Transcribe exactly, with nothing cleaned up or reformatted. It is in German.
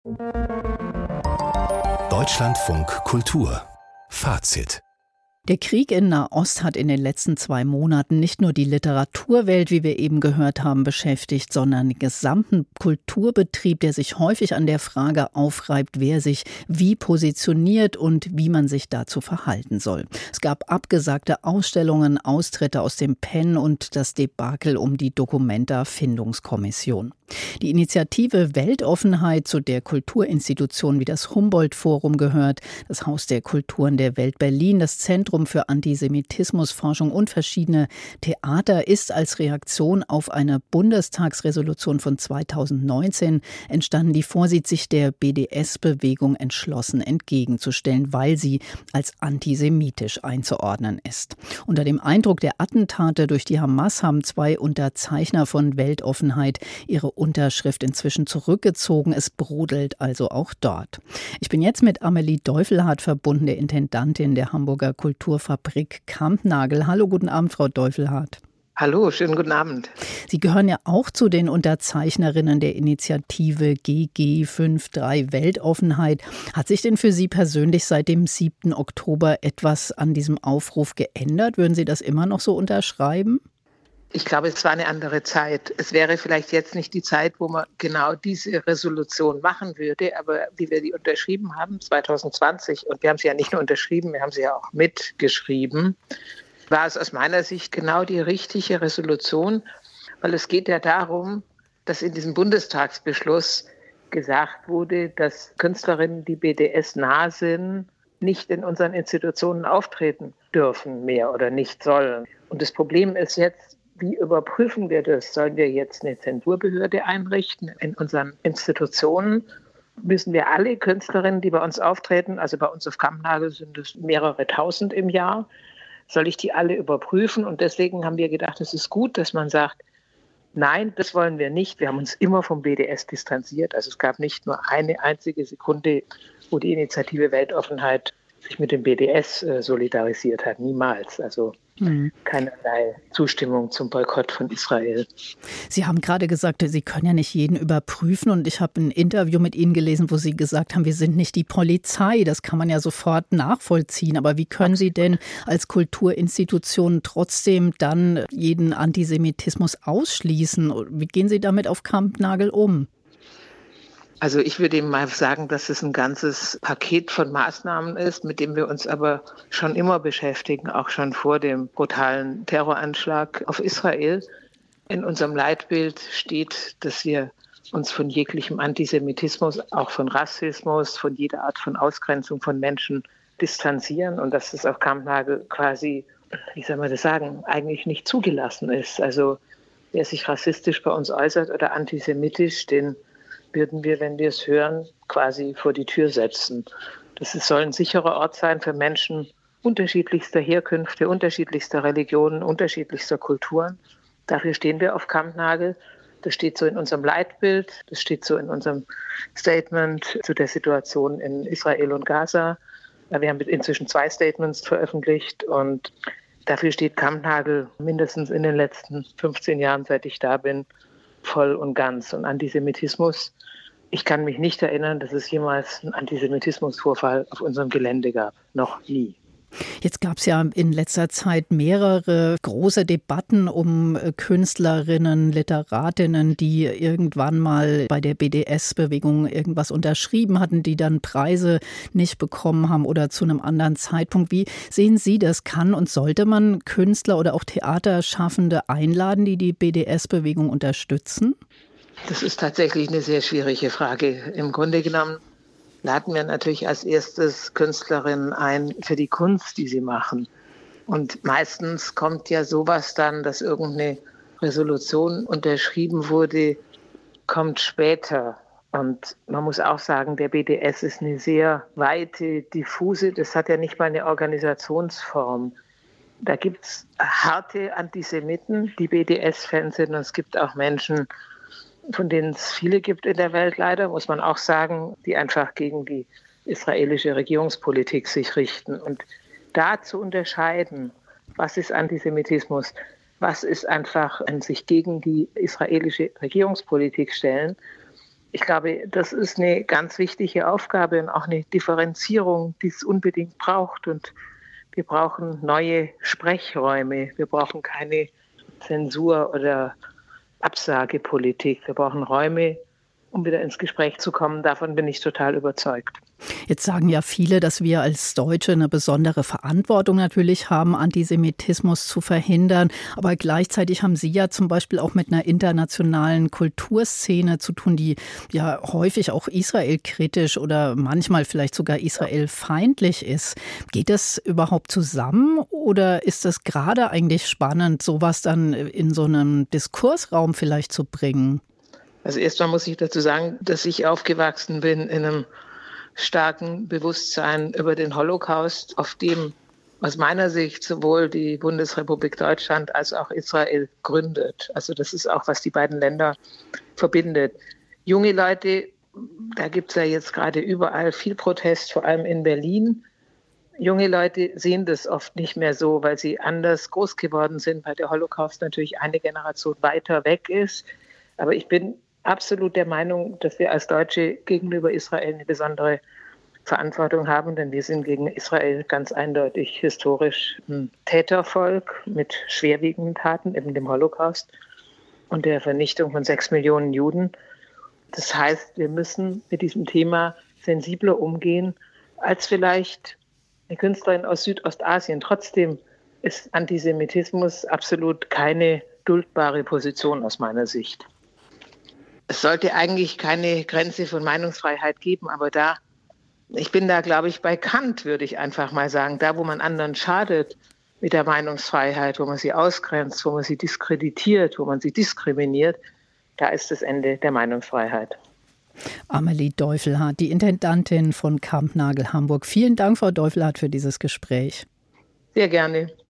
Deutschlandfunk Kultur Fazit. Der Krieg in Nahost hat in den letzten zwei Monaten nicht nur die Literaturwelt, wie wir eben gehört haben, beschäftigt, sondern den gesamten Kulturbetrieb, der sich häufig an der Frage aufreibt, wer sich wie positioniert und wie man sich dazu verhalten soll. Es gab abgesagte Ausstellungen, Austritte aus dem Pen und das Debakel um die Documenta-Findungskommission. Die Initiative Weltoffenheit, zu der Kulturinstitutionen wie das Humboldt-Forum gehört, das Haus der Kulturen der Welt Berlin, das Zentrum für Antisemitismusforschung und verschiedene Theater, ist als Reaktion auf eine Bundestagsresolution von zweitausendneunzehn entstanden, die vorsieht, sich der B D S-Bewegung entschlossen entgegenzustellen, weil sie als antisemitisch einzuordnen ist. Unter dem Eindruck der Attentate durch die Hamas haben zwei Unterzeichner von Weltoffenheit ihre Unterschrift inzwischen zurückgezogen. Es brodelt also auch dort. Ich bin jetzt mit Amelie Deufelhardt verbunden, der Intendantin der Hamburger Kulturfabrik Kampnagel. Hallo, guten Abend, Frau Deufelhardt. Hallo, schönen guten Abend. Sie gehören ja auch zu den Unterzeichnerinnen der Initiative G G drei Weltoffenheit. Hat sich denn für Sie persönlich seit dem siebten Oktober etwas an diesem Aufruf geändert? Würden Sie das immer noch so unterschreiben? Ich glaube, es war eine andere Zeit. Es wäre vielleicht jetzt nicht die Zeit, wo man genau diese Resolution machen würde, aber wie wir die unterschrieben haben, zwanzig zwanzig, und wir haben sie ja nicht nur unterschrieben, wir haben sie ja auch mitgeschrieben, war es aus meiner Sicht genau die richtige Resolution, weil es geht ja darum, dass in diesem Bundestagsbeschluss gesagt wurde, dass Künstlerinnen, die B D S nah sind, nicht in unseren Institutionen auftreten dürfen mehr oder nicht sollen. Und das Problem ist jetzt, wie überprüfen wir das? Sollen wir jetzt eine Zensurbehörde einrichten in unseren Institutionen? Müssen wir alle Künstlerinnen, die bei uns auftreten, also bei uns auf Kampnagel sind es mehrere tausend im Jahr, soll ich die alle überprüfen? Und deswegen haben wir gedacht, es ist gut, dass man sagt, nein, das wollen wir nicht. Wir haben uns immer vom B D S distanziert. Also es gab nicht nur eine einzige Sekunde, wo die Initiative Weltoffenheit sich mit dem B D S äh, solidarisiert hat. Niemals. Also mhm. keinerlei Zustimmung zum Boykott von Israel. Sie haben gerade gesagt, Sie können ja nicht jeden überprüfen. Und ich habe ein Interview mit Ihnen gelesen, wo Sie gesagt haben, wir sind nicht die Polizei. Das kann man ja sofort nachvollziehen. Aber wie können Sie denn als Kulturinstitution trotzdem dann jeden Antisemitismus ausschließen? Wie gehen Sie damit auf Kampnagel um? Also ich würde eben mal sagen, dass es ein ganzes Paket von Maßnahmen ist, mit dem wir uns aber schon immer beschäftigen, auch schon vor dem brutalen Terroranschlag auf Israel. In unserem Leitbild steht, dass wir uns von jeglichem Antisemitismus, auch von Rassismus, von jeder Art von Ausgrenzung von Menschen distanzieren und dass es auf Kampnagel quasi, wie soll man das sagen, eigentlich nicht zugelassen ist. Also wer sich rassistisch bei uns äußert oder antisemitisch, den würden wir, wenn wir es hören, quasi vor die Tür setzen. Das soll ein sicherer Ort sein für Menschen unterschiedlichster Herkünfte, unterschiedlichster Religionen, unterschiedlichster Kulturen. Dafür stehen wir auf Kampnagel. Das steht so in unserem Leitbild, das steht so in unserem Statement zu der Situation in Israel und Gaza. Wir haben inzwischen zwei Statements veröffentlicht und dafür steht Kampnagel mindestens in den letzten fünfzehn Jahren, seit ich da bin, voll und ganz. Und Antisemitismus, ich kann mich nicht erinnern, dass es jemals einen Antisemitismusvorfall auf unserem Gelände gab. Noch nie. Jetzt gab es ja in letzter Zeit mehrere große Debatten um Künstlerinnen, Literatinnen, die irgendwann mal bei der B D S-Bewegung irgendwas unterschrieben hatten, die dann Preise nicht bekommen haben oder zu einem anderen Zeitpunkt. Wie sehen Sie das? Kann und sollte man Künstler oder auch Theaterschaffende einladen, die die B D S-Bewegung unterstützen? Das ist tatsächlich eine sehr schwierige Frage. Im Grunde genommen laden wir natürlich als erstes Künstlerinnen ein für die Kunst, die sie machen. Und meistens kommt ja sowas dann, dass irgendeine Resolution unterschrieben wurde, kommt später. Und man muss auch sagen, der B D S ist eine sehr weite, diffuse, das hat ja nicht mal eine Organisationsform. Da gibt es harte Antisemiten, die B D S-Fans sind, und es gibt auch Menschen, von denen es viele gibt in der Welt leider, muss man auch sagen, die einfach gegen die israelische Regierungspolitik sich richten. Und da zu unterscheiden, was ist Antisemitismus, was ist einfach ein sich gegen die israelische Regierungspolitik stellen, Ich glaube, das ist eine ganz wichtige Aufgabe und auch eine Differenzierung, die es unbedingt braucht. Und wir brauchen neue Sprechräume. Wir brauchen keine Zensur oder Absagepolitik. Wir brauchen Räume, um wieder ins Gespräch zu kommen. Davon bin ich total überzeugt. Jetzt sagen ja viele, dass wir als Deutsche eine besondere Verantwortung natürlich haben, Antisemitismus zu verhindern. Aber gleichzeitig haben Sie ja zum Beispiel auch mit einer internationalen Kulturszene zu tun, die ja häufig auch israelkritisch oder manchmal vielleicht sogar israelfeindlich ist. Geht das überhaupt zusammen oder ist es gerade eigentlich spannend, sowas dann in so einem Diskursraum vielleicht zu bringen? Also erstmal muss ich dazu sagen, dass ich aufgewachsen bin in einem starken Bewusstsein über den Holocaust, auf dem aus meiner Sicht sowohl die Bundesrepublik Deutschland als auch Israel gründet. Also das ist auch, was die beiden Länder verbindet. Junge Leute, da gibt es ja jetzt gerade überall viel Protest, vor allem in Berlin. Junge Leute sehen das oft nicht mehr so, weil sie anders groß geworden sind, weil der Holocaust natürlich eine Generation weiter weg ist. Aber ich bin absolut der Meinung, dass wir als Deutsche gegenüber Israel eine besondere Verantwortung haben, denn wir sind gegen Israel ganz eindeutig historisch ein Tätervolk mit schwerwiegenden Taten, eben dem Holocaust und der Vernichtung von sechs Millionen Juden. Das heißt, wir müssen mit diesem Thema sensibler umgehen als vielleicht eine Künstlerin aus Südostasien. Trotzdem ist Antisemitismus absolut keine duldbare Position aus meiner Sicht. Es sollte eigentlich keine Grenze von Meinungsfreiheit geben, aber da, ich bin da, glaube ich, bei Kant, würde ich einfach mal sagen, da, wo man anderen schadet mit der Meinungsfreiheit, wo man sie ausgrenzt, wo man sie diskreditiert, wo man sie diskriminiert, da ist das Ende der Meinungsfreiheit. Amelie Deufelhardt, die Intendantin von Kampnagel Hamburg. Vielen Dank, Frau Deufelhardt, für dieses Gespräch. Sehr gerne.